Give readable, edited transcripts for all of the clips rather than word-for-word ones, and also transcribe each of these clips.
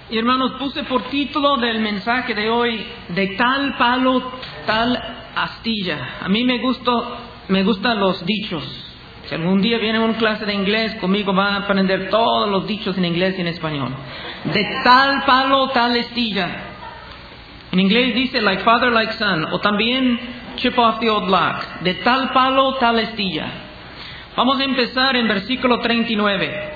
Y hermanos, puse por título del mensaje de hoy, de tal palo, tal astilla. A mí me gustan los dichos. Si algún día viene a una clase de inglés, conmigo van a aprender todos los dichos en inglés y en español. De tal palo, tal astilla. En inglés dice like father, like son. O también chip off the old block. De tal palo, tal astilla. Vamos a empezar en versículo 39.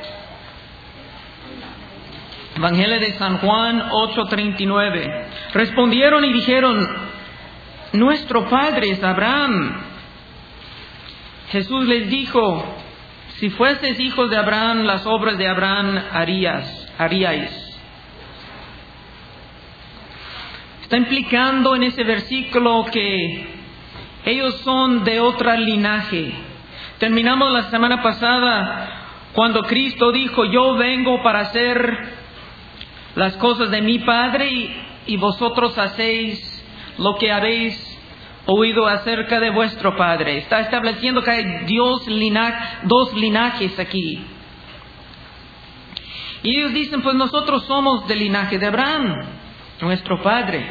Evangelio de San Juan 8:39. Respondieron y dijeron: nuestro padre es Abraham. Jesús les dijo: si fueses hijos de Abraham, las obras de Abraham haríais. Está implicando en ese versículo que ellos son de otro linaje. Terminamos la semana pasada cuando Cristo dijo: yo vengo para hacer las cosas de mi Padre y vosotros hacéis lo que habéis oído acerca de vuestro Padre. Está estableciendo que hay dos linajes aquí. Y ellos dicen: pues nosotros somos del linaje de Abraham, nuestro Padre.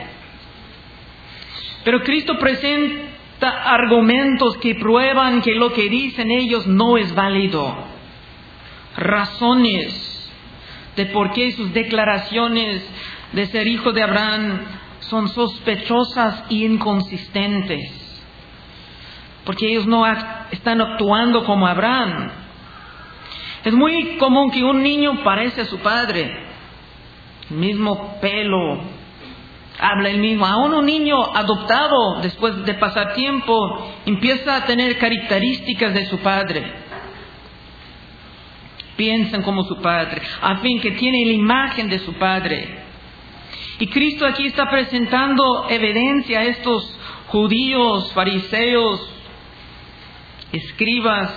Pero Cristo presenta argumentos que prueban que lo que dicen ellos no es válido. Razones de por qué sus declaraciones de ser hijo de Abraham son sospechosas e inconsistentes. Porque ellos no están actuando como Abraham. Es muy común que un niño parece a su padre. El mismo pelo, habla el mismo. Aún un niño adoptado, después de pasar tiempo, empieza a tener características de su padre. Piensan como su padre, a fin que tiene la imagen de su padre. Y Cristo aquí está presentando evidencia a estos judíos, fariseos, escribas,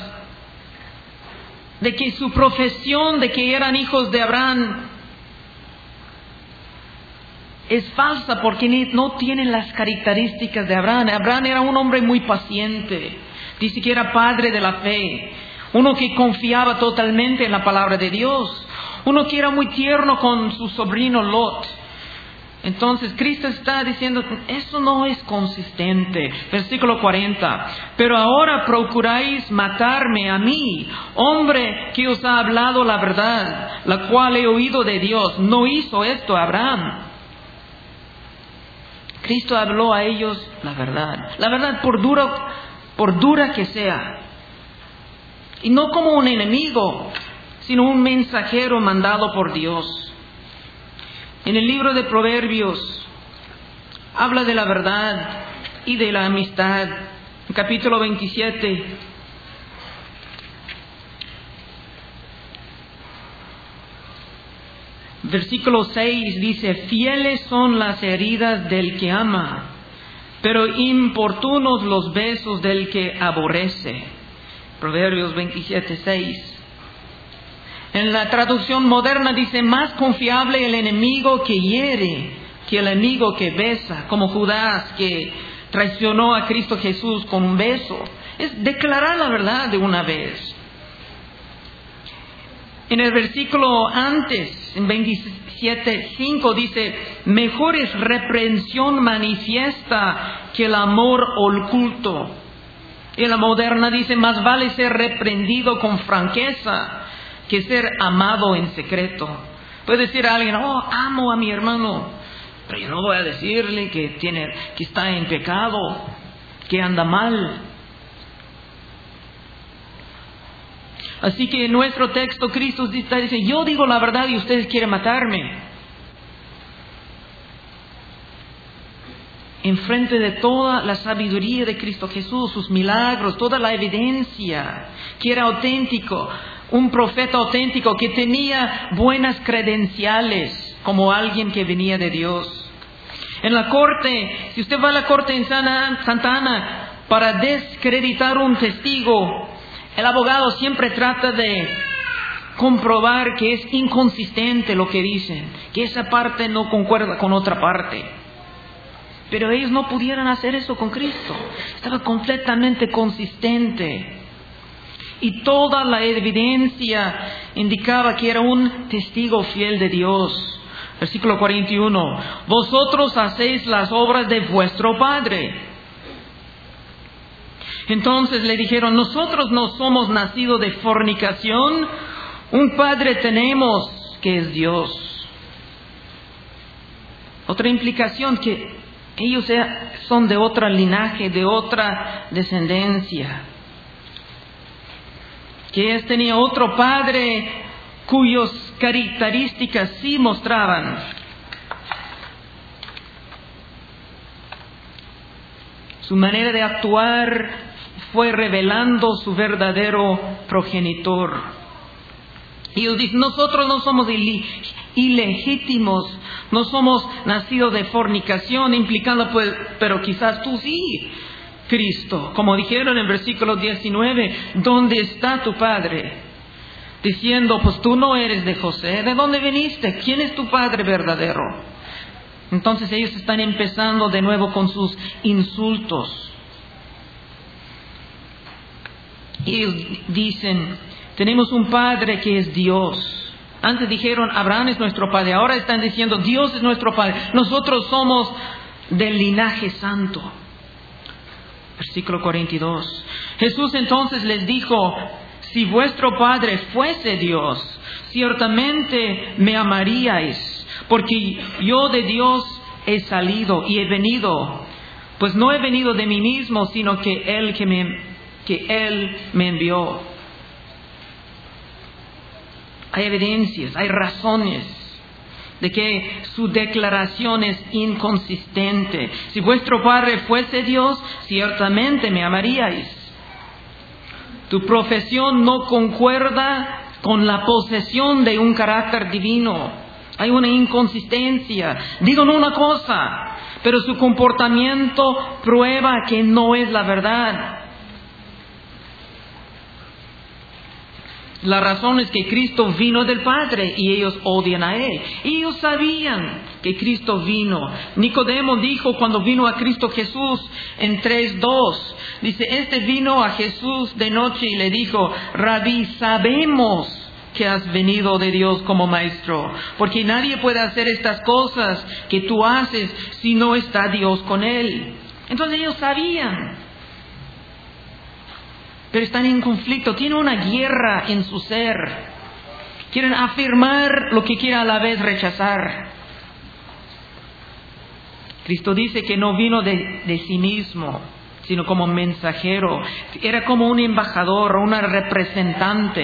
de que su profesión de que eran hijos de Abraham es falsa, porque no tienen las características de Abraham. Abraham era un hombre muy paciente, dice que era padre de la fe. Uno que confiaba totalmente en la palabra de Dios. Uno que era muy tierno con su sobrino Lot. Entonces Cristo está diciendo: eso no es consistente. Versículo 40. Pero ahora procuráis matarme a mí, hombre que os ha hablado la verdad, la cual he oído de Dios. No hizo esto Abraham. Cristo habló a ellos la verdad por dura que sea. Y no como un enemigo, sino un mensajero mandado por Dios. En el libro de Proverbios habla de la verdad y de la amistad. En capítulo 27, versículo 6 dice: fieles son las heridas del que ama, pero importunos los besos del que aborrece. Proverbios 27:6. En la traducción moderna dice: más confiable el enemigo que hiere que el amigo que besa, como Judas que traicionó a Cristo Jesús con un beso. Es declarar la verdad de una vez. En el versículo antes, en 27:5 dice: mejor es reprensión manifiesta que el amor oculto. En la moderna dice: más vale ser reprendido con franqueza que ser amado en secreto. Puede decir a alguien: oh, amo a mi hermano, pero yo no voy a decirle que está en pecado, que anda mal. Así que en nuestro texto Cristo dice: yo digo la verdad y ustedes quieren matarme. Enfrente de toda la sabiduría de Cristo Jesús, sus milagros, toda la evidencia, que era auténtico, un profeta auténtico que tenía buenas credenciales como alguien que venía de Dios. En la corte, si usted va a la corte en Santa Ana para desacreditar un testigo, el abogado siempre trata de comprobar que es inconsistente lo que dicen, que esa parte no concuerda con otra parte. Pero ellos no pudieron hacer eso con Cristo. Estaba completamente consistente. Y toda la evidencia indicaba que era un testigo fiel de Dios. Versículo 41. Vosotros hacéis las obras de vuestro padre. Entonces le dijeron, nosotros no somos nacidos de fornicación, un padre tenemos que es Dios. Otra implicación, que ellos son de otra linaje, de otra descendencia. Que tenía otro padre cuyas características sí mostraban su manera de actuar, fue revelando su verdadero progenitor. Y ellos dicen, nosotros no somos ilegítimos, no somos nacidos de fornicación, implicando pues, pero quizás tú sí, Cristo. Como dijeron en versículo 19, ¿dónde está tu padre? Diciendo, pues tú no eres de José, ¿de dónde viniste? ¿Quién es tu padre verdadero? Entonces ellos están empezando de nuevo con sus insultos. Y ellos dicen, tenemos un padre que es Dios. Antes dijeron, Abraham es nuestro padre, ahora están diciendo, Dios es nuestro padre. Nosotros somos del linaje santo. Versículo 42. Jesús entonces les dijo, si vuestro Padre fuese Dios, ciertamente me amaríais, porque yo de Dios he salido y he venido, pues no he venido de mí mismo, sino que Él me envió. Hay evidencias, hay razones de que su declaración es inconsistente. Si vuestro Padre fuese Dios, ciertamente me amaríais. Tu profesión no concuerda con la posesión de un carácter divino. Hay una inconsistencia. Digan una cosa, pero su comportamiento prueba que no es la verdad. La razón es que Cristo vino del Padre y ellos odian a Él. Y ellos sabían que Cristo vino. Nicodemo dijo cuando vino a Cristo Jesús en 3:2, dice, vino a Jesús de noche y le dijo, Rabí, sabemos que has venido de Dios como maestro, porque nadie puede hacer estas cosas que tú haces si no está Dios con él. Entonces ellos sabían. Pero están en conflicto, tienen una guerra en su ser. Quieren afirmar lo que quieren a la vez rechazar. Cristo dice que no vino de sí mismo, sino como mensajero. Era como un embajador, una representante.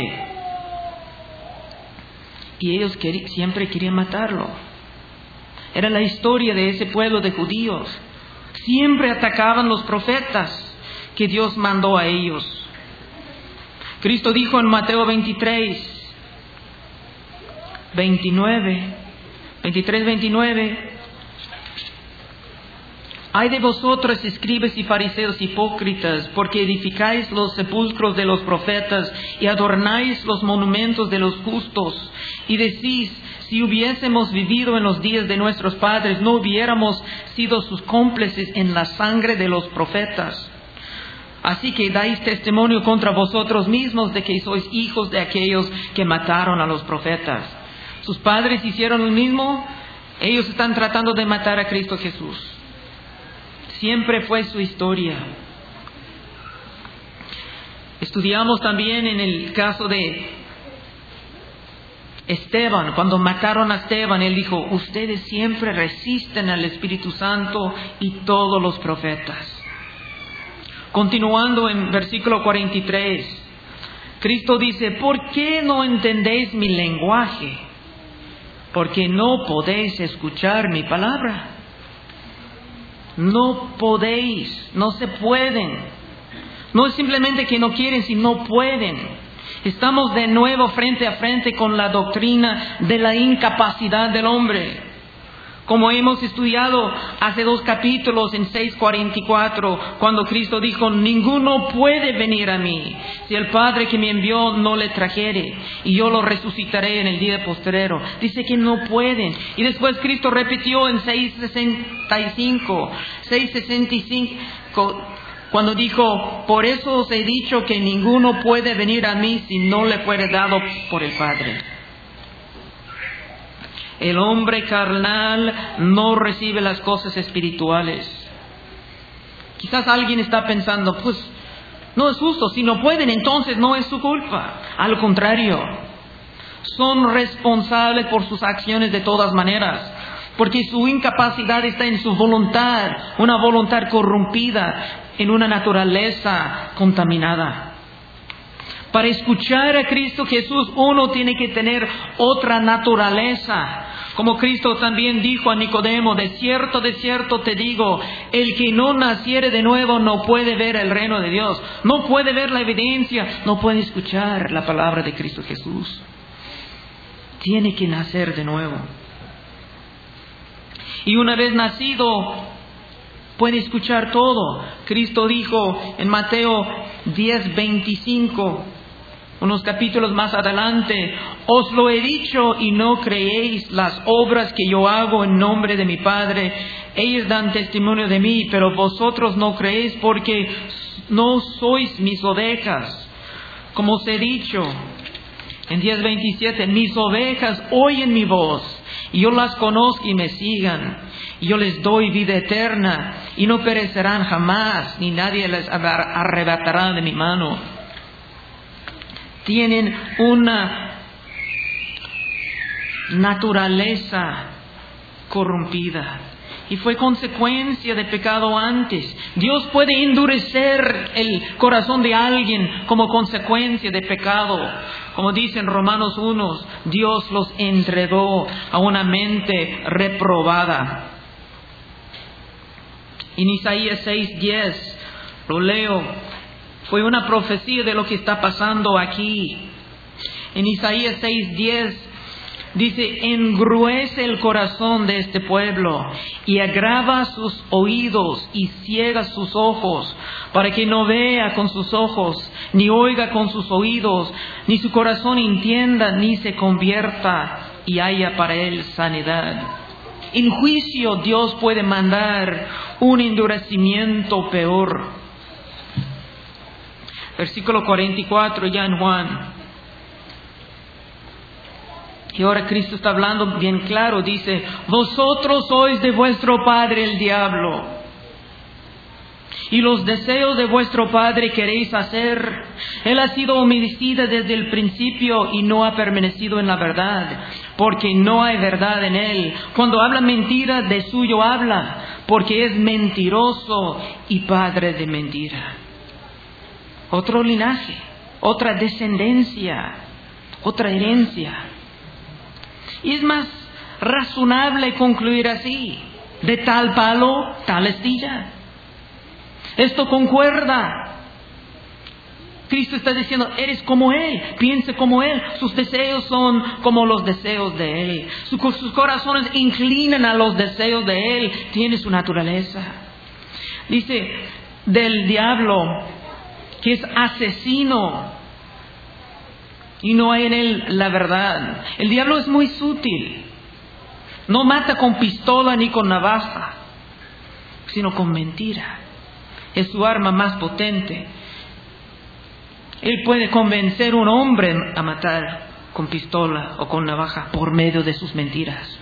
Y ellos siempre querían matarlo. Era la historia de ese pueblo de judíos. Siempre atacaban los profetas que Dios mandó a ellos. Cristo dijo en Mateo 23:29, ay de vosotros, escribas y fariseos hipócritas, porque edificáis los sepulcros de los profetas y adornáis los monumentos de los justos, y decís, si hubiésemos vivido en los días de nuestros padres, no hubiéramos sido sus cómplices en la sangre de los profetas. Así que dais testimonio contra vosotros mismos de que sois hijos de aquellos que mataron a los profetas. Sus padres hicieron lo mismo. Ellos están tratando de matar a Cristo Jesús. Siempre fue su historia. Estudiamos también en el caso de Esteban. Cuando mataron a Esteban, él dijo, ustedes siempre resisten al Espíritu Santo y todos los profetas. Continuando en versículo 43, Cristo dice, ¿por qué no entendéis mi lenguaje? Porque no podéis escuchar mi palabra. No podéis, no se pueden. No es simplemente que no quieren, sino no pueden. Estamos de nuevo frente a frente con la doctrina de la incapacidad del hombre. Como hemos estudiado hace 2 capítulos en 6:44, cuando Cristo dijo, ninguno puede venir a mí si el Padre que me envió no le trajere, y yo lo resucitaré en el día postrero. Dice que no pueden. Y después Cristo repitió en 6:65, cuando dijo, por eso os he dicho que ninguno puede venir a mí si no le fuere dado por el Padre. El hombre carnal no recibe las cosas espirituales. Quizás alguien está pensando, pues no es justo, si no pueden, entonces no es su culpa. Al contrario, son responsables por sus acciones de todas maneras, porque su incapacidad está en su voluntad, una voluntad corrompida, en una naturaleza contaminada. Para escuchar a Cristo Jesús, uno tiene que tener otra naturaleza. Como Cristo también dijo a Nicodemo, de cierto te digo, el que no naciere de nuevo no puede ver el reino de Dios. No puede ver la evidencia, no puede escuchar la palabra de Cristo Jesús. Tiene que nacer de nuevo. Y una vez nacido, puede escuchar todo. Cristo dijo en Mateo 10:25, unos capítulos más adelante, os lo he dicho y no creéis. Las obras que yo hago en nombre de mi Padre, ellas dan testimonio de mí, pero vosotros no creéis porque no sois mis ovejas. Como os he dicho en 10:27, mis ovejas oyen mi voz, y yo las conozco y me sigan. Y yo les doy vida eterna, y no perecerán jamás, ni nadie les arrebatará de mi mano. Tienen una naturaleza corrompida, y fue consecuencia de pecado antes. Dios puede endurecer el corazón de alguien como consecuencia de pecado. Como dice en Romanos 1, Dios los entregó a una mente reprobada. En Isaías 6:10, lo leo, fue una profecía de lo que está pasando aquí. En Isaías 6:10 dice, engruece el corazón de este pueblo y agrava sus oídos y ciega sus ojos, para que no vea con sus ojos, ni oiga con sus oídos, ni su corazón entienda, ni se convierta y haya para él sanidad. En juicio Dios puede mandar un endurecimiento peor. Versículo 44 ya en Juan. Y ahora Cristo está hablando bien claro, dice, vosotros sois de vuestro padre el diablo, y los deseos de vuestro padre queréis hacer. Él ha sido homicida desde el principio y no ha permanecido en la verdad, porque no hay verdad en él. Cuando habla mentira, de suyo habla, porque es mentiroso y padre de mentira. Otro linaje, otra descendencia, otra herencia. Y es más razonable concluir así, de tal palo, tal astilla. Esto concuerda. Cristo está diciendo, eres como Él, piense como Él, sus deseos son como los deseos de Él, sus corazones inclinan a los deseos de Él, tiene su naturaleza. Dice del diablo que es asesino y no hay en él la verdad. El diablo es muy sutil, no mata con pistola ni con navaja, sino con mentira. Es su arma más potente. Él puede convencer a un hombre a matar con pistola o con navaja por medio de sus mentiras.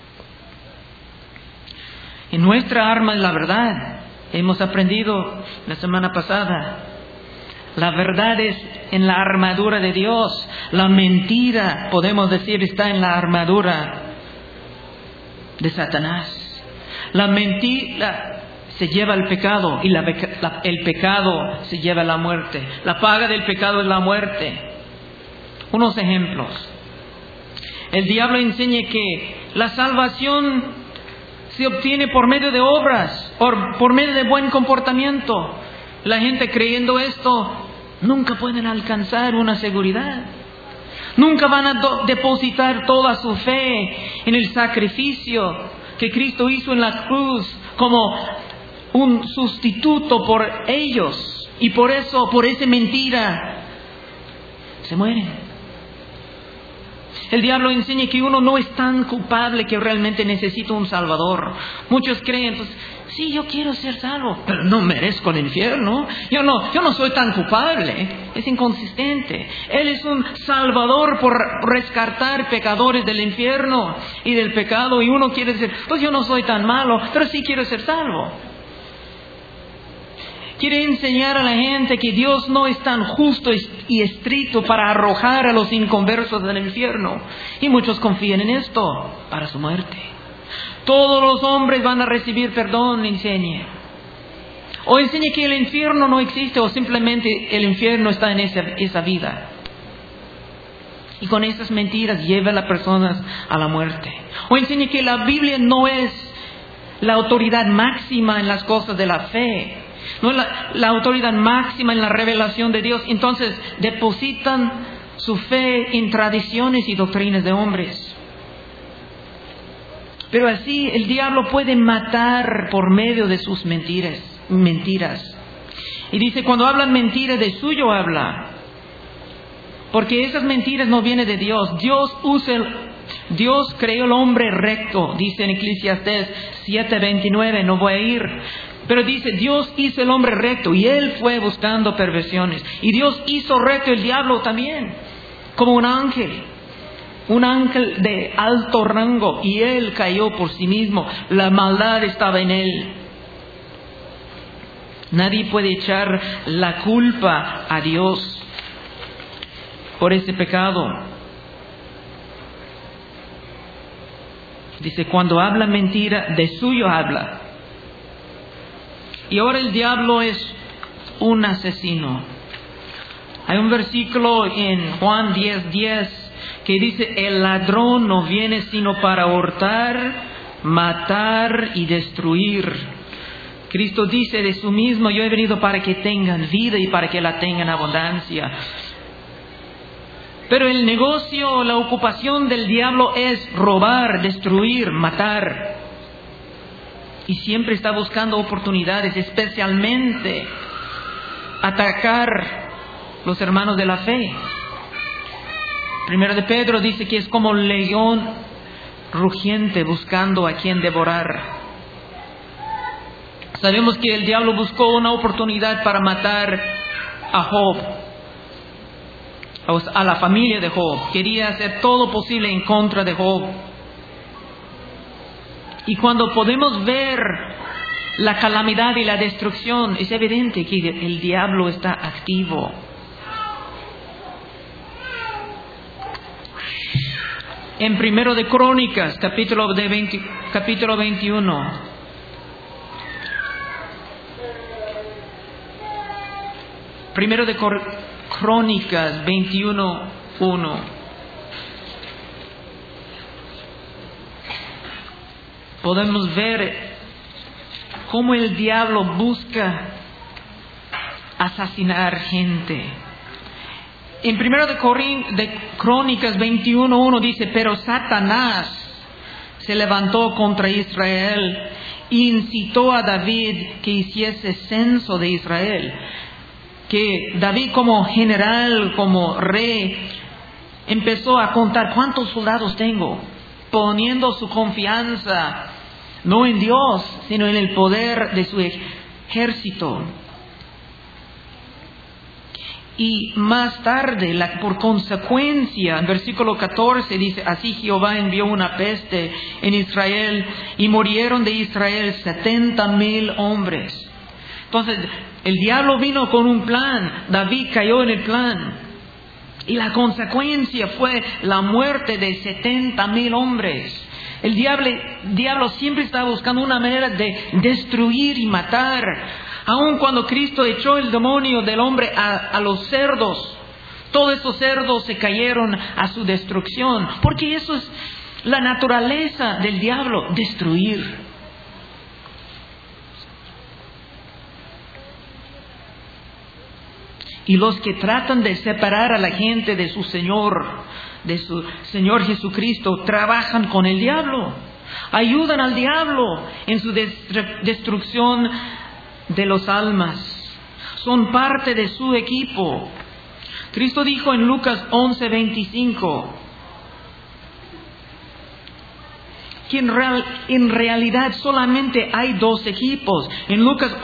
Y nuestra arma es la verdad. Hemos aprendido la semana pasada. La verdad es en la armadura de Dios. La mentira, podemos decir, está en la armadura de Satanás. La mentira se lleva al pecado y el pecado se lleva a la muerte. La paga del pecado es la muerte. Unos ejemplos. El diablo enseña que la salvación se obtiene por medio de obras o por medio de buen comportamiento. La gente creyendo esto nunca pueden alcanzar una seguridad. Nunca van a depositar toda su fe en el sacrificio que Cristo hizo en la cruz como un sustituto por ellos. Y por eso, por esa mentira, se mueren. El diablo enseña que uno no es tan culpable que realmente necesita un salvador. Muchos creen, pues, sí, yo quiero ser salvo, pero no merezco el infierno. Yo no soy tan culpable. Es inconsistente. Él es un salvador por rescatar pecadores del infierno y del pecado. Y uno quiere decir, pues yo no soy tan malo, pero sí quiero ser salvo. Quiere enseñar a la gente que Dios no es tan justo y estricto para arrojar a los inconversos del infierno. Y muchos confían en esto para su muerte. Todos los hombres van a recibir perdón, enseña. O enseña que el infierno no existe o simplemente el infierno está en esa vida. Y con esas mentiras lleva a las personas a la muerte. O enseña que la Biblia no es la autoridad máxima en las cosas de la fe. No es la autoridad máxima en la revelación de Dios. Entonces depositan su fe en tradiciones y doctrinas de hombres. Pero así el diablo puede matar por medio de sus mentiras. Y dice, cuando hablan mentiras, de suyo habla. Porque esas mentiras no vienen de Dios. Dios creó el hombre recto, dice en Eclesiastés 7:29, no voy a ir. Pero dice, Dios hizo el hombre recto y él fue buscando perversiones. Y Dios hizo recto el diablo también, como un ángel de alto rango. Y él cayó por sí mismo, la maldad estaba en él. Nadie puede echar la culpa a Dios por ese pecado. Dice, cuando habla mentira, de suyo habla. Y ahora el diablo es un asesino. Hay un versículo en Juan 10:10 que dice, el ladrón no viene sino para hurtar, matar y destruir. Cristo dice de sí mismo, yo he venido para que tengan vida y para que la tengan en abundancia. Pero el negocio, la ocupación del diablo es robar, destruir, matar. Y siempre está buscando oportunidades, especialmente atacar los hermanos de la fe. Primero de Pedro dice que es como león rugiente buscando a quien devorar. Sabemos que el diablo buscó una oportunidad para matar a Job, a la familia de Job. Quería hacer todo posible en contra de Job. Y cuando podemos ver la calamidad y la destrucción, es evidente que el diablo está activo. En Primero de Crónicas, capítulo 21. Primero de Crónicas 21:1. Podemos ver cómo el diablo busca asesinar gente. En Primero de Crónicas 21:1 dice, pero Satanás se levantó contra Israel e incitó a David que hiciese censo de Israel. Que David como general, como rey, empezó a contar cuántos soldados tengo, poniendo su confianza no en Dios, sino en el poder de su ejército. Y más tarde, por consecuencia, en versículo 14 dice, así Jehová envió una peste en Israel y murieron de Israel 70,000 hombres. Entonces, el diablo vino con un plan, David cayó en el plan. Y la consecuencia fue la muerte de 70,000 hombres. El diablo siempre está buscando una manera de destruir y matar. Aun cuando Cristo echó el demonio del hombre a los cerdos, todos esos cerdos se cayeron a su destrucción. Porque eso es la naturaleza del diablo, destruir. Y los que tratan de separar a la gente de su Señor Jesucristo, trabajan con el diablo. Ayudan al diablo en su destrucción de los almas. Son parte de su equipo. Cristo dijo en Lucas 11:25, que en realidad solamente hay dos equipos. En Lucas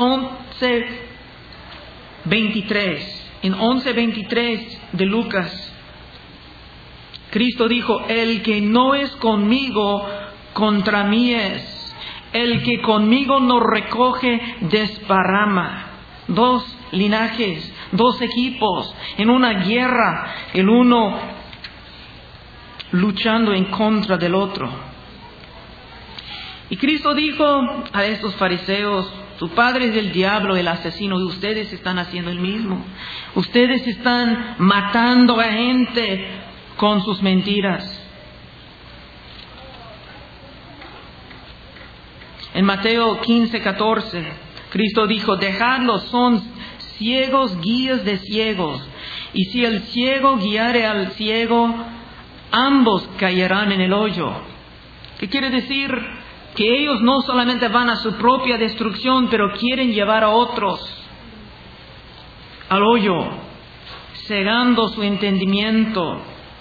11:23, en 11:23 de Lucas, Cristo dijo: el que no es conmigo, contra mí es. El que conmigo no recoge, desparrama. Dos linajes, dos equipos en una guerra, el uno luchando en contra del otro. Y Cristo dijo a estos fariseos: tu padre es el diablo, el asesino, y ustedes están haciendo el mismo. Ustedes están matando a gente con sus mentiras. En Mateo 15:14, Cristo dijo: dejadlos, son ciegos guías de ciegos. Y si el ciego guiare al ciego, ambos caerán en el hoyo. ¿Qué quiere decir? Que ellos no solamente van a su propia destrucción, pero quieren llevar a otros al hoyo, cegando su entendimiento.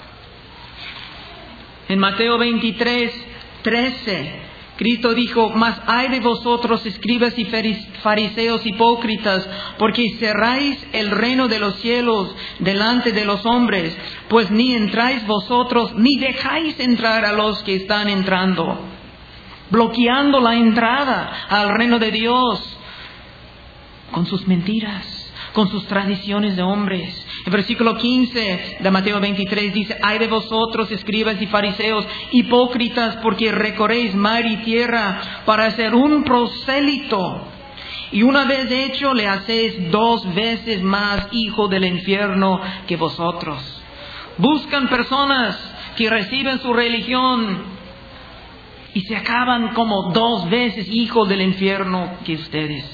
En Mateo 23:13, Cristo dijo: mas ay de vosotros, escribas y fariseos hipócritas, porque cerráis el reino de los cielos delante de los hombres, pues ni entráis vosotros, ni dejáis entrar a los que están entrando, bloqueando la entrada al reino de Dios con sus mentiras, con sus tradiciones de hombres. El versículo 15 de Mateo 23 dice: ay de vosotros, escribas y fariseos hipócritas, porque recorréis mar y tierra para ser un prosélito, y una vez hecho le hacéis 2 veces más hijo del infierno que vosotros. Buscan personas que reciben su religión y se acaban como 2 veces hijos del infierno que ustedes.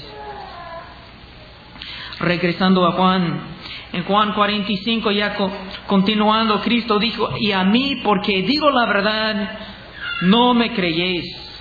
Regresando a Juan, en Juan 45, ya continuando, Cristo dijo: y a mí, porque digo la verdad, no me creéis.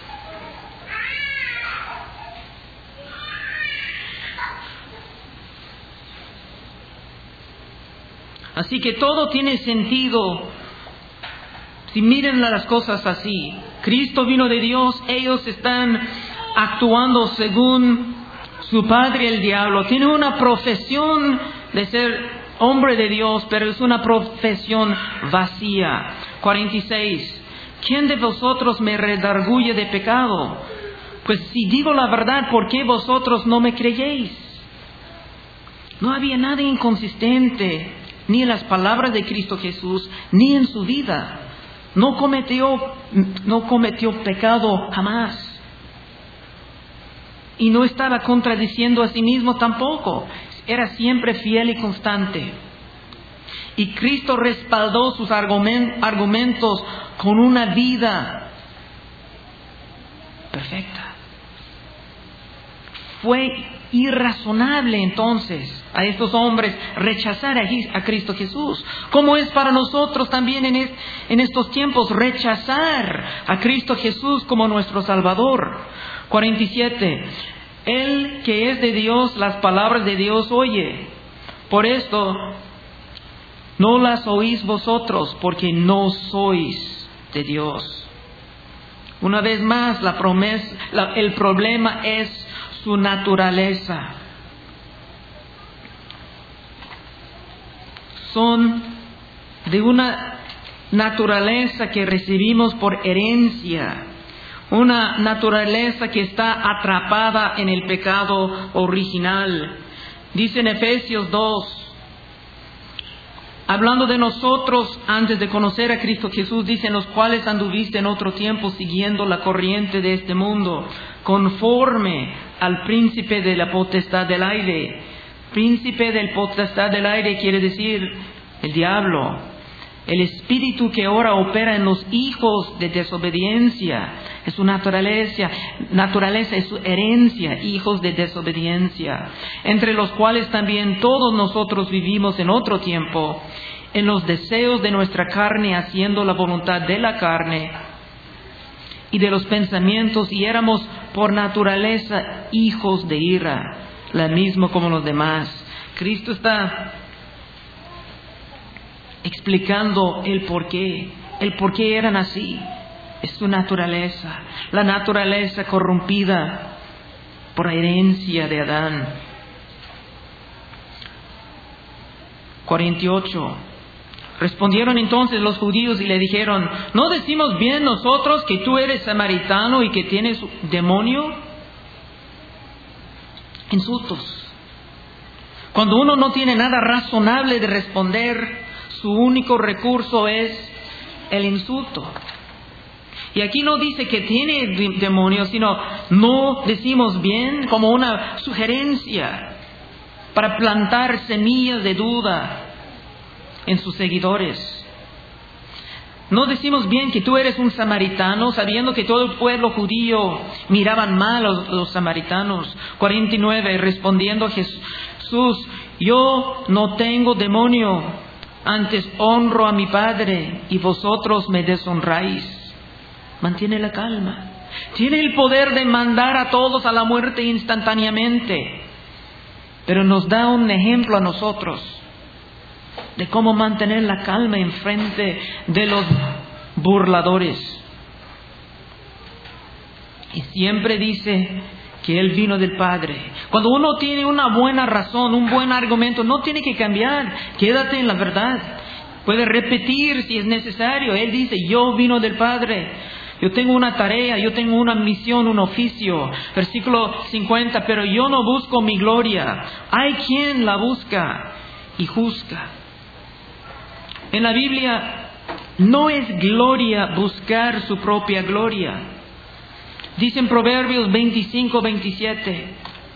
Así que todo tiene sentido si miren las cosas así. Cristo vino de Dios, ellos están actuando según su padre el diablo. Tiene una profesión de ser hombre de Dios, pero es una profesión vacía. 46. ¿Quién de vosotros me redarguye de pecado? Pues si digo la verdad, ¿por qué vosotros no me creéis? No había nada inconsistente, ni en las palabras de Cristo Jesús, ni en su vida. No cometió pecado jamás. Y no estaba contradiciendo a sí mismo tampoco. Era siempre fiel y constante. Y Cristo respaldó sus argumentos con una vida perfecta. Fue irrazonable entonces a estos hombres rechazar a Cristo Jesús. Como es para nosotros también en estos tiempos rechazar a Cristo Jesús como nuestro Salvador. 47. El que es de Dios, las palabras de Dios oye. Por esto no las oís vosotros, porque no sois de Dios. Una vez más, el problema es su naturaleza. Son de una naturaleza que recibimos por herencia. Una naturaleza que está atrapada en el pecado original. Dice en Efesios 2, hablando de nosotros antes de conocer a Cristo Jesús, dice: en los cuales anduviste en otro tiempo siguiendo la corriente de este mundo, conforme al príncipe de la potestad del aire. Príncipe del potestad del aire quiere decir el diablo. El espíritu que ahora opera en los hijos de desobediencia. Es su naturaleza, es su herencia, hijos de desobediencia. Entre los cuales también todos nosotros vivimos en otro tiempo, en los deseos de nuestra carne, haciendo la voluntad de la carne y de los pensamientos, y éramos por naturaleza hijos de ira, la misma como los demás. Cristo está explicando el por qué eran así. Es su naturaleza, la naturaleza corrompida por la herencia de Adán. 48. Respondieron entonces los judíos y le dijeron: ¿no decimos bien nosotros que tú eres samaritano y que tienes demonio? Insultos. Cuando uno no tiene nada razonable de responder, su único recurso es el insulto. Y aquí no dice que tiene demonio, sino no decimos bien, como una sugerencia para plantar semillas de duda en sus seguidores. No decimos bien que tú eres un samaritano, sabiendo que todo el pueblo judío miraban mal a los samaritanos. 49, respondiendo Jesús: yo no tengo demonio, antes honro a mi Padre y vosotros me deshonráis. Mantiene la calma. Tiene el poder de mandar a todos a la muerte instantáneamente, pero nos da un ejemplo a nosotros de cómo mantener la calma en frente de los burladores. Y siempre dice que Él vino del Padre. Cuando uno tiene una buena razón, un buen argumento, no tiene que cambiar. Quédate en la verdad. Puede repetir si es necesario. Él dice: yo vino del Padre. Yo tengo una tarea, yo tengo una misión, un oficio. Versículo 50, pero yo no busco mi gloria. Hay quien la busca y juzga. En la Biblia no es gloria buscar su propia gloria. Dice en Proverbios 25, 27.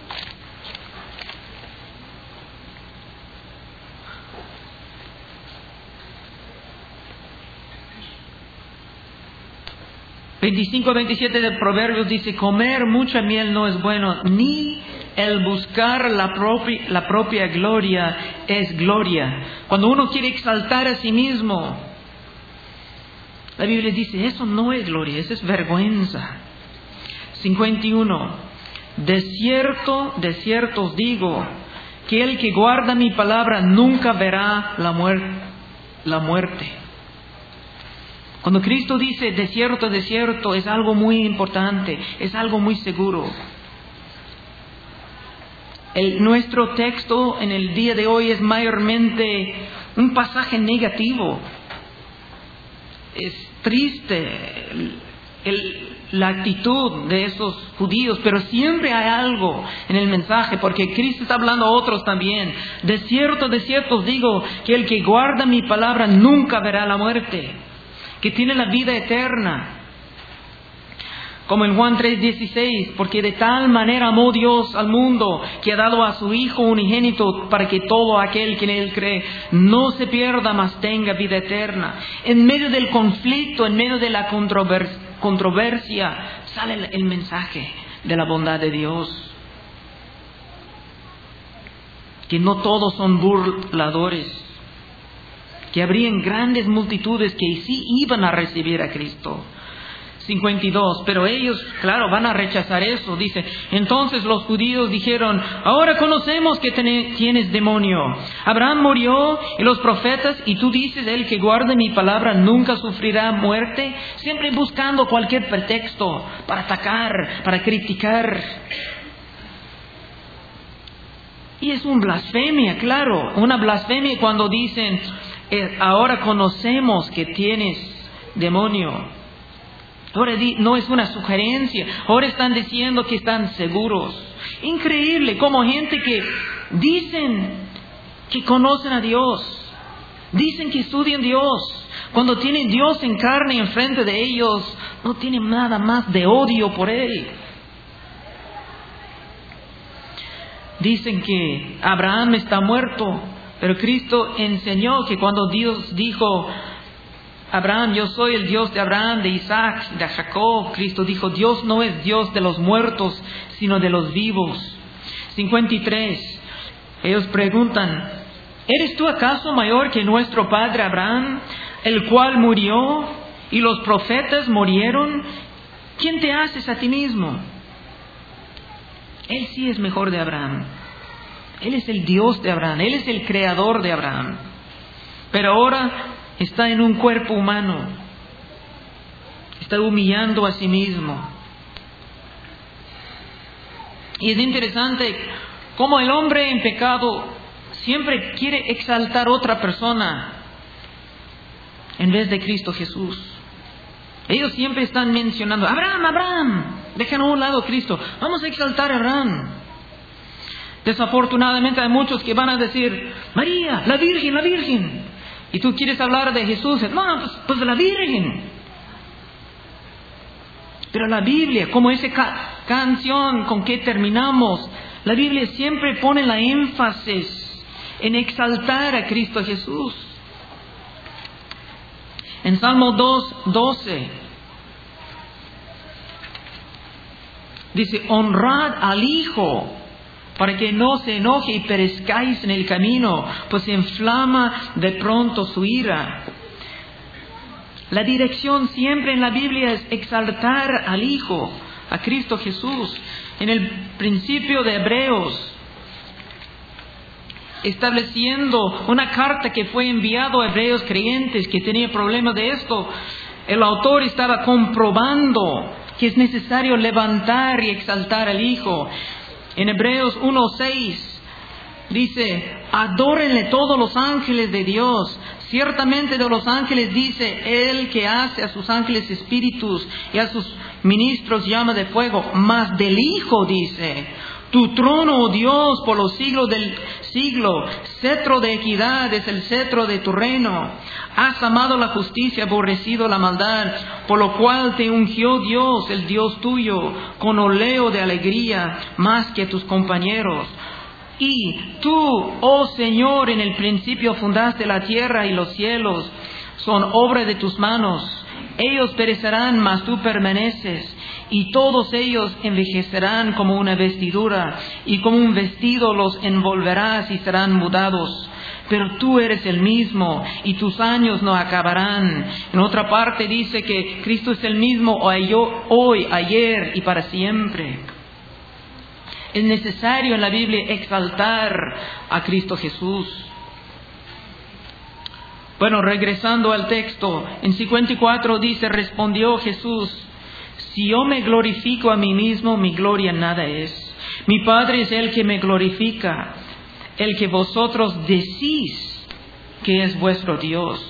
...25, 27 de Proverbios dice: comer mucha miel no es bueno, ni el buscar la propia gloria es gloria. Cuando uno quiere exaltar a sí mismo, la Biblia dice: eso no es gloria, eso es vergüenza. 51. De cierto os digo, que el que guarda mi palabra nunca verá la muerte. Cuando Cristo dice de cierto, es algo muy importante, es algo muy seguro. Nuestro texto en el día de hoy es mayormente un pasaje negativo. Es triste la actitud de esos judíos, pero siempre hay algo en el mensaje, porque Cristo está hablando a otros también. De cierto os digo, que el que guarda mi palabra nunca verá la muerte, que tiene la vida eterna. Como en Juan 3:16, porque de tal manera amó Dios al mundo, que ha dado a su Hijo unigénito, para que todo aquel que en Él cree no se pierda, mas tenga vida eterna. En medio del conflicto, en medio de la controversia, sale el mensaje de la bondad de Dios. Que no todos son burladores, que habrían grandes multitudes que sí iban a recibir a Cristo. 52, pero ellos, claro, van a rechazar eso. Dice: entonces los judíos dijeron: ahora conocemos que tienes demonio. Abraham murió y los profetas, y tú dices: el que guarde mi palabra nunca sufrirá muerte. Siempre buscando cualquier pretexto para atacar, para criticar. Y es una blasfemia, claro, una blasfemia cuando dicen: ahora conocemos que tienes demonio. Ahora no es una sugerencia, ahora están diciendo que están seguros. Increíble, como gente que dicen que conocen a Dios, dicen que estudian Dios, cuando tienen Dios en carne enfrente de ellos, no tienen nada más de odio por Él. Dicen que Abraham está muerto, pero Cristo enseñó que cuando Dios dijo: Abraham, yo soy el Dios de Abraham, de Isaac, de Jacob, Cristo dijo: Dios no es Dios de los muertos, sino de los vivos. 53. Ellos preguntan: ¿eres tú acaso mayor que nuestro padre Abraham, el cual murió y los profetas murieron? ¿Quién te haces a ti mismo? Él sí es mejor de Abraham. Él es el Dios de Abraham, Él es el creador de Abraham. Pero ahora está en un cuerpo humano. está humillando a sí mismo. Y es interesante cómo el hombre en pecado siempre quiere exaltar a otra persona en vez de Cristo Jesús. Ellos siempre están mencionando, Abraham, dejan a un lado a Cristo, vamos a exaltar a Abraham. Desafortunadamente hay muchos que van a decir, María, la Virgen. Y tú quieres hablar de Jesús, no, pues la Virgen. Pero la Biblia, como esa canción con que terminamos, la Biblia siempre pone la énfasis en exaltar a Cristo Jesús. En Salmo 2:12 dice, honrad al Hijo para que no se enoje y perezcáis en el camino, pues se inflama de pronto su ira. La dirección siempre en la Biblia es exaltar al Hijo, a Cristo Jesús. En el principio de Hebreos, estableciendo una carta que fue enviada a hebreos creyentes que tenían problemas de esto, el autor estaba comprobando que es necesario levantar y exaltar al Hijo. En Hebreos 1:6 dice, adórenle todos los ángeles de Dios. Ciertamente de los ángeles dice, Él que hace a sus ángeles espíritus y a sus ministros llama de fuego. Mas del Hijo dice, tu trono, oh Dios, por los siglos del siglo, cetro de equidad es el cetro de tu reino. Has amado la justicia, aborrecido la maldad, por lo cual te ungió Dios, el Dios tuyo, con óleo de alegría, más que a tus compañeros. Y tú, oh Señor, en el principio fundaste la tierra y los cielos, son obra de tus manos. Ellos perecerán, mas tú permaneces, y todos ellos envejecerán como una vestidura, y como un vestido los envolverás y serán mudados. Pero tú eres el mismo, y tus años no acabarán. En otra parte dice que Cristo es el mismo hoy, ayer y para siempre. Es necesario en la Biblia exaltar a Cristo Jesús. Bueno, regresando al texto, en 54 dice, respondió Jesús, si yo me glorifico a mí mismo, mi gloria nada es. Mi Padre es el que me glorifica, el que vosotros decís que es vuestro Dios.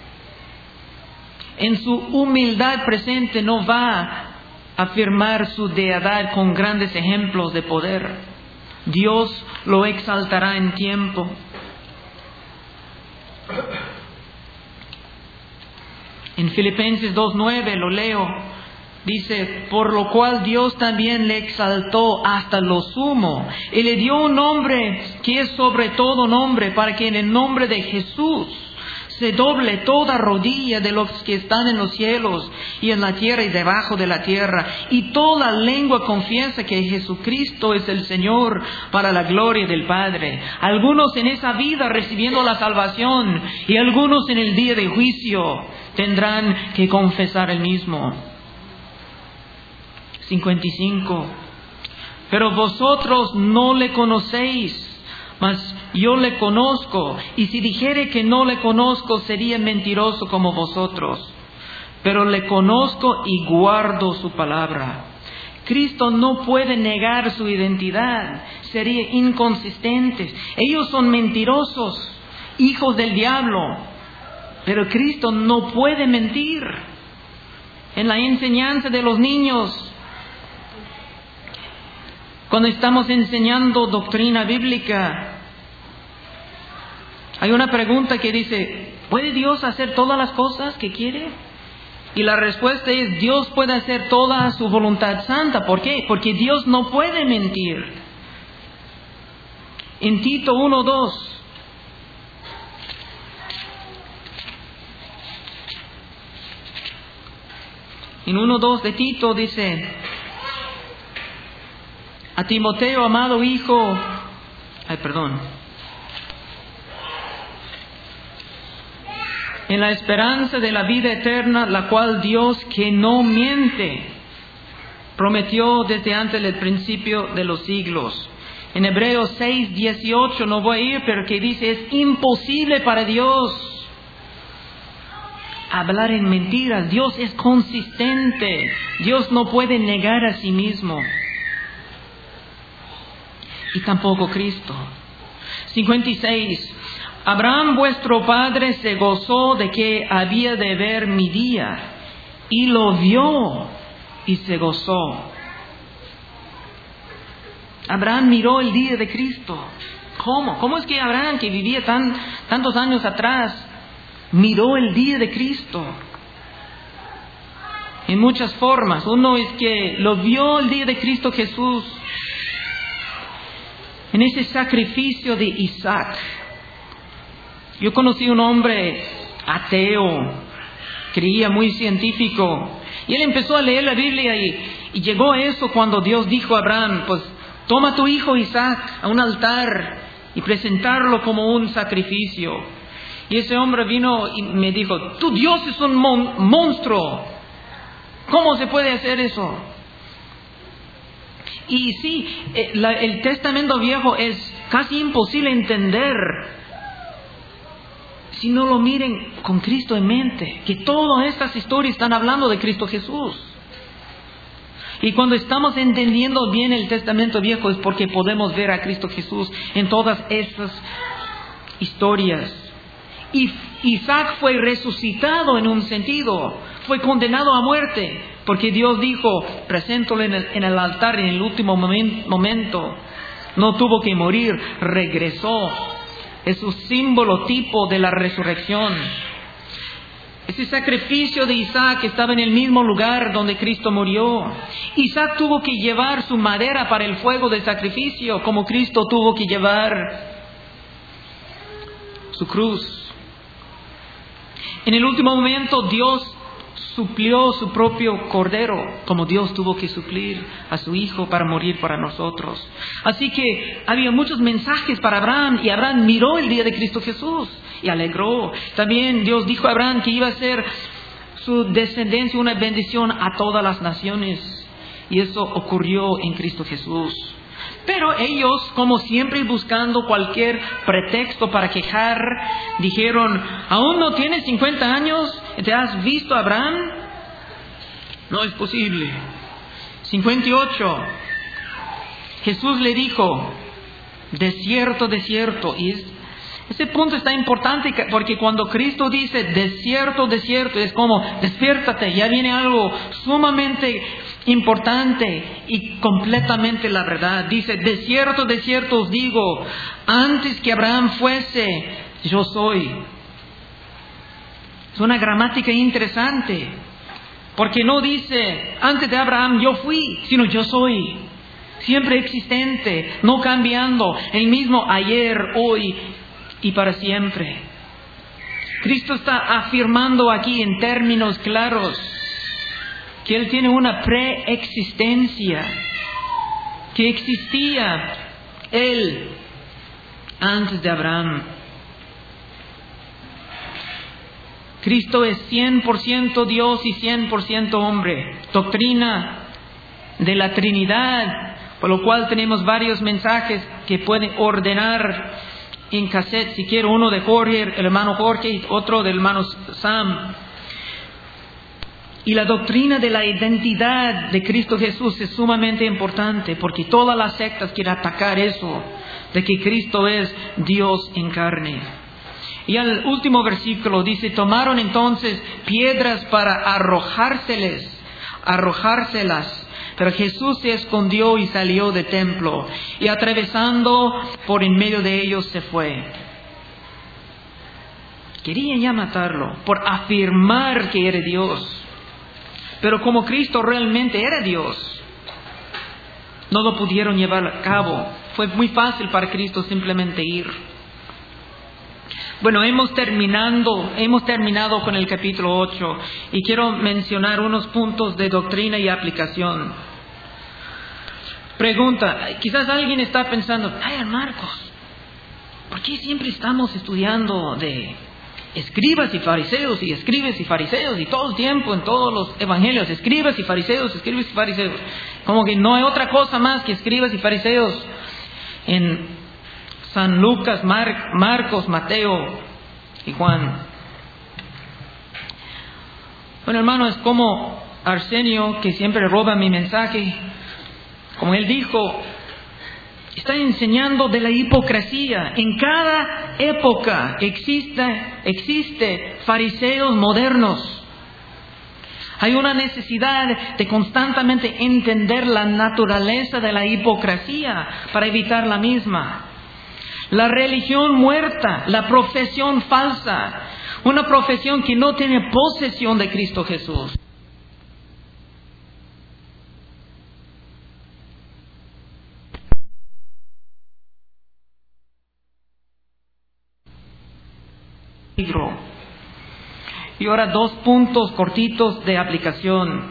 En su humildad presente no va afirmar su deidad con grandes ejemplos de poder. Dios lo exaltará en tiempo. En Filipenses 2:9 lo leo, dice, por lo cual Dios también le exaltó hasta lo sumo y le dio un nombre que es sobre todo nombre, para que en el nombre de Jesús se doble toda rodilla de los que están en los cielos y en la tierra y debajo de la tierra, y toda lengua confiesa que Jesucristo es el Señor, para la gloria del Padre. Algunos en esa vida recibiendo la salvación y algunos en el día de juicio tendrán que confesar el mismo. 55. Pero vosotros no le conocéis, mas yo le conozco, y si dijere que no le conozco, sería mentiroso como vosotros. Pero le conozco y guardo su palabra. Cristo no puede negar su identidad, sería inconsistente. Ellos son mentirosos, hijos del diablo, pero Cristo no puede mentir. En la enseñanza de los niños, cuando estamos enseñando doctrina bíblica, hay una pregunta que dice, ¿puede Dios hacer todas las cosas que quiere? Y la respuesta es, Dios puede hacer toda su voluntad santa. ¿Por qué? Porque Dios no puede mentir. En Tito 1:2. En 1:2 de Tito dice, a Timoteo, amado hijo, en la esperanza de la vida eterna, la cual Dios, que no miente, prometió desde antes del principio de los siglos. En Hebreos 6:18, no voy a ir, pero que dice, es imposible para Dios hablar en mentiras. Dios es consistente. Dios no puede negar a sí mismo. Y tampoco Cristo. 56. Abraham vuestro padre se gozó de que había de ver mi día, y lo vio y se gozó. Abraham miró el día de Cristo. ¿Cómo? ¿Cómo es que Abraham, que vivía tantos años atrás, miró el día de Cristo? En muchas formas. Uno es que lo vio el día de Cristo Jesús en ese sacrificio de Isaac. Yo conocí un hombre ateo, creía muy científico, y él empezó a leer la Biblia y llegó a eso cuando Dios dijo a Abraham, pues toma a tu hijo Isaac a un altar y presentarlo como un sacrificio. Y ese hombre vino y me dijo, tu Dios es un monstruo, ¿cómo se puede hacer eso? Y sí, el Testamento Viejo es casi imposible entender si no lo miren con Cristo en mente, que todas estas historias están hablando de Cristo Jesús. Y cuando estamos entendiendo bien el Testamento Viejo es porque podemos ver a Cristo Jesús en todas estas historias. Y Isaac fue resucitado en un sentido, fue condenado a muerte, porque Dios dijo, preséntalo en el altar en el último momento. No tuvo que morir, regresó. Es un símbolo tipo de la resurrección. Ese sacrificio de Isaac estaba en el mismo lugar donde Cristo murió. Isaac tuvo que llevar su madera para el fuego del sacrificio, como Cristo tuvo que llevar su cruz. En el último momento Dios suplió su propio cordero, como Dios tuvo que suplir a su hijo para morir para nosotros. Así que había muchos mensajes para Abraham, y Abraham miró el día de Cristo Jesús y alegró. También Dios dijo a Abraham que iba a ser su descendencia una bendición a todas las naciones, y eso ocurrió en Cristo Jesús. Pero ellos, como siempre buscando cualquier pretexto para quejar, dijeron, ¿aún no tienes 50 años? ¿Te has visto a Abraham? No es posible. 58. Jesús le dijo, de cierto, y ese punto está importante porque cuando Cristo dice de cierto, es como despiértate, ya viene algo sumamente importante y completamente la verdad. Dice, de cierto os digo, antes que Abraham fuese, yo soy. Es una gramática interesante, porque no dice antes de Abraham yo fui, sino yo soy. Siempre existente, no cambiando, el mismo ayer, hoy y para siempre. Cristo está afirmando aquí en términos claros que Él tiene una preexistencia, que existía Él antes de Abraham. Cristo es 100% Dios y 100% hombre. Doctrina de la Trinidad, por lo cual tenemos varios mensajes que pueden ordenar en cassette, si quiero, uno de Jorge, el hermano Jorge, y otro del hermano Sam. Y la doctrina de la identidad de Cristo Jesús es sumamente importante, porque todas las sectas quieren atacar eso, de que Cristo es Dios en carne. Y al último versículo dice, tomaron entonces piedras para arrojárselas. Pero Jesús se escondió y salió del templo, y atravesando por en medio de ellos se fue. Querían ya matarlo por afirmar que era Dios. Pero como Cristo realmente era Dios, no lo pudieron llevar a cabo. Fue muy fácil para Cristo simplemente ir. Bueno, hemos terminado con el capítulo 8 y quiero mencionar unos puntos de doctrina y aplicación. Pregunta, quizás alguien está pensando, ay, Marcos, ¿por qué siempre estamos estudiando de escribas y fariseos y todo el tiempo en todos los evangelios, escribas y fariseos? Como que no hay otra cosa más que escribas y fariseos en San Lucas, Marcos, Mateo y Juan. Bueno, hermano, es como Arsenio, que siempre roba mi mensaje. Como él dijo, está enseñando de la hipocresía. En cada época existe fariseos modernos. Hay una necesidad de constantemente entender la naturaleza de la hipocresía para evitar la misma. La religión muerta, la profesión falsa, una profesión que no tiene posesión de Cristo Jesús. Y ahora 2 puntos cortitos de aplicación.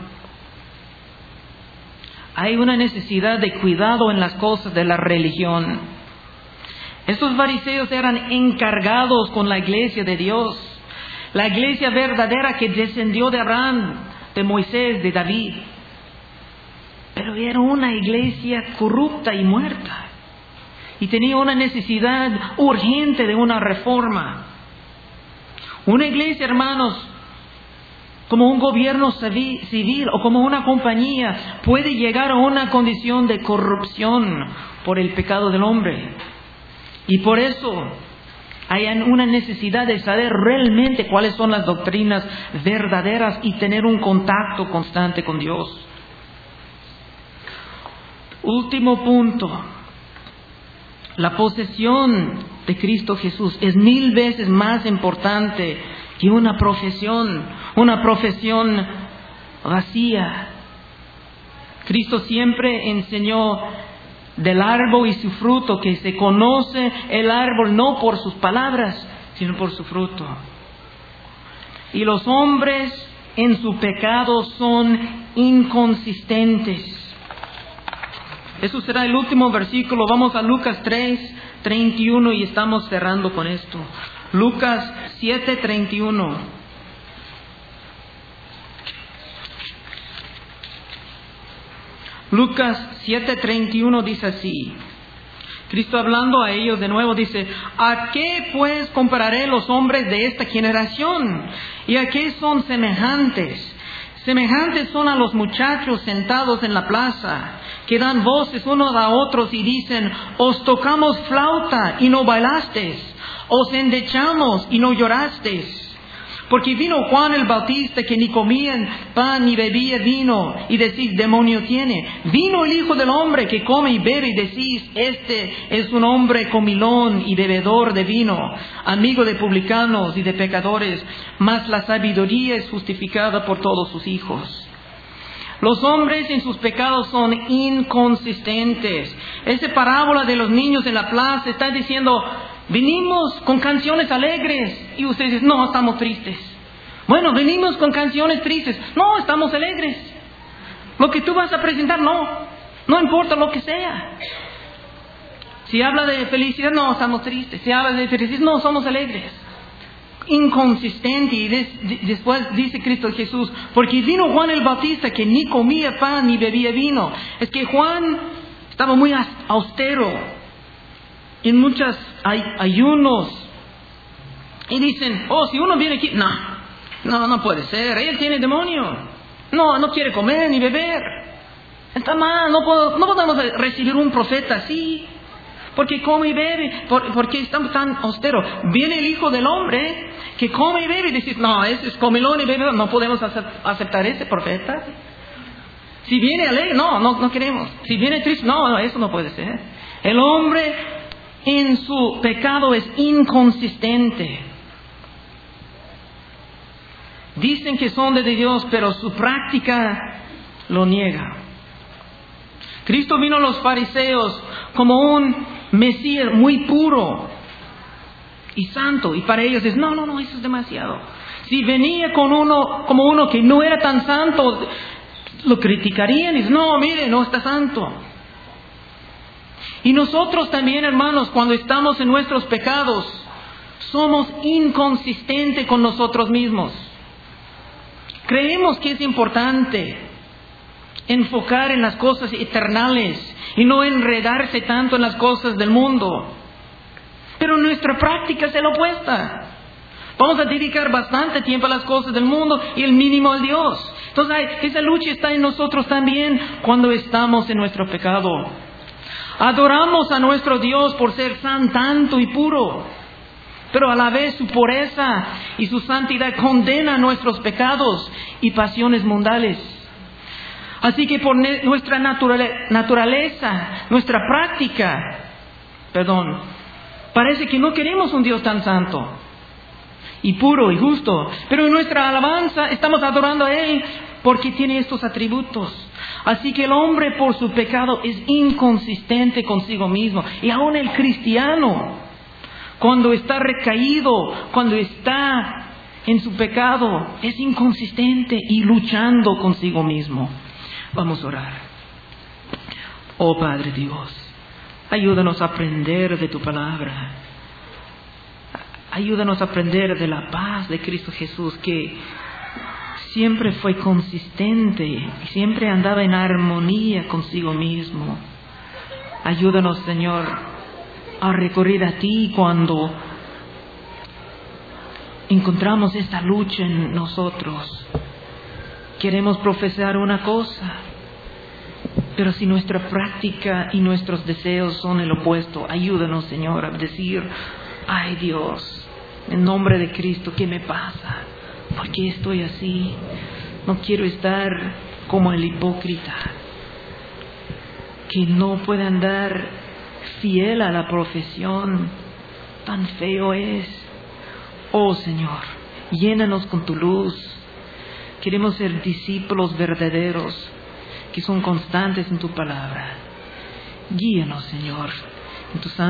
Hay una necesidad de cuidado en las cosas de la religión. Estos fariseos eran encargados con la iglesia de Dios. La iglesia verdadera que descendió de Abraham, de Moisés, de David. Pero era una iglesia corrupta y muerta. Y tenía una necesidad urgente de una reforma. Una iglesia, hermanos, como un gobierno civil o como una compañía, puede llegar a una condición de corrupción por el pecado del hombre. Y por eso hay una necesidad de saber realmente cuáles son las doctrinas verdaderas y tener un contacto constante con Dios. Último punto. La posesión de Cristo Jesús es 1000 veces más importante que una profesión vacía. Cristo siempre enseñó del árbol y su fruto, que se conoce el árbol no por sus palabras, sino por su fruto. Y los hombres en su pecado son inconsistentes. Eso será el último versículo. Vamos a Lucas 3:31 y estamos cerrando con esto. Lucas 7:31. Lucas 7:31 dice así. Cristo hablando a ellos de nuevo dice: ¿a qué pues compararé los hombres de esta generación? ¿Y a qué son semejantes? Semejantes son a los muchachos sentados en la plaza, que dan voces unos a otros y dicen: os tocamos flauta y no bailasteis, os endechamos y no llorasteis. Porque vino Juan el Bautista, que ni comía pan ni bebía vino, y decís: demonio tiene. Vino el Hijo del Hombre, que come y bebe, y decís: este es un hombre comilón y bebedor de vino, amigo de publicanos y de pecadores. Mas la sabiduría es justificada por todos sus hijos. Los hombres en sus pecados son inconsistentes. Esa parábola de los niños en la plaza está diciendo: venimos con canciones alegres, y ustedes dicen: no, estamos tristes. Bueno, venimos con canciones tristes. No, estamos alegres. Lo que tú vas a presentar, no importa lo que sea. Si habla de felicidad, no, estamos tristes. Si habla de felicidad, no, somos alegres. Inconsistente. Y después dice Cristo Jesús: porque vino Juan el Bautista, que ni comía pan ni bebía vino. Es que Juan estaba muy austero en muchos ayunos. Y dicen: oh, si uno viene aquí, no puede ser, él tiene demonio. No quiere comer ni beber. Está mal, no podemos recibir un profeta así, porque come y bebe, porque estamos tan austeros. Viene el Hijo del Hombre, que come y bebe, y decís: no, ese es comilón y bebedor, no podemos aceptar ese profeta. Si viene alegre, no queremos. Si viene triste, no, eso no puede ser. El hombre en su pecado es inconsistente. Dicen que son de Dios, pero su práctica lo niega. Cristo vino a los fariseos como un Mesías muy puro y santo, y para ellos es: no, eso es demasiado. Si venía como uno que no era tan santo, lo criticarían y dicen: no, mire, no está santo. Y nosotros también, hermanos, cuando estamos en nuestros pecados, somos inconsistentes con nosotros mismos. Creemos que es importante enfocar en las cosas eternales y no enredarse tanto en las cosas del mundo. Pero nuestra práctica es la opuesta. Vamos a dedicar bastante tiempo a las cosas del mundo y el mínimo a Dios. Entonces, esa lucha está en nosotros también cuando estamos en nuestro pecado. Adoramos a nuestro Dios por ser santo y puro, pero a la vez su pureza y su santidad condena nuestros pecados y pasiones mundanas. Así que por nuestra naturaleza, nuestra práctica, parece que no queremos un Dios tan santo y puro y justo, pero en nuestra alabanza estamos adorando a Él porque tiene estos atributos. Así que el hombre por su pecado es inconsistente consigo mismo. Y aún el cristiano, cuando está recaído, cuando está en su pecado, es inconsistente y luchando consigo mismo. Vamos a orar. Oh Padre Dios, ayúdanos a aprender de tu palabra. Ayúdanos a aprender de la paz de Cristo Jesús, que siempre fue consistente y siempre andaba en armonía consigo mismo. Ayúdanos, Señor, a recurrir a ti cuando encontramos esta lucha en nosotros. Queremos profesar una cosa, pero si nuestra práctica y nuestros deseos son el opuesto, ayúdanos, Señor, a decir: ay Dios, en nombre de Cristo, ¿qué me pasa? ¿Por qué estoy así? No quiero estar como el hipócrita, que no puede andar fiel a la profesión. Tan feo es. Oh Señor, llénanos con tu luz. Queremos ser discípulos verdaderos, que son constantes en tu palabra. Guíanos, Señor, en tu santo